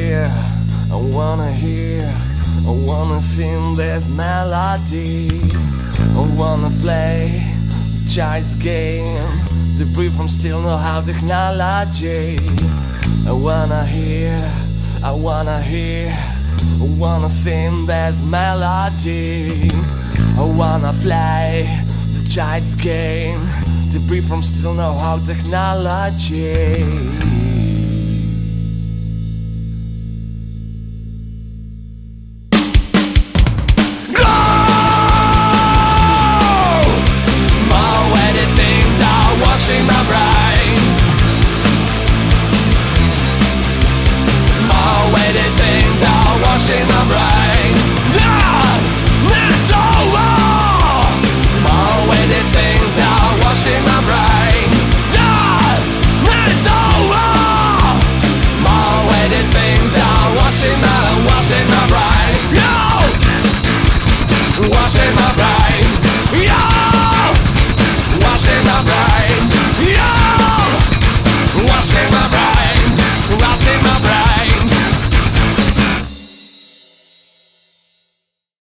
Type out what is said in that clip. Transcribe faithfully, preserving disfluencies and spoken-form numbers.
hear, I wanna hear, I wanna sing this melody. I wanna play child's games, the rhythm still know how technology. I wanna hear, I wanna hear, I wanna sing this melody. I wanna play the child's game, the rhythm still know how technology.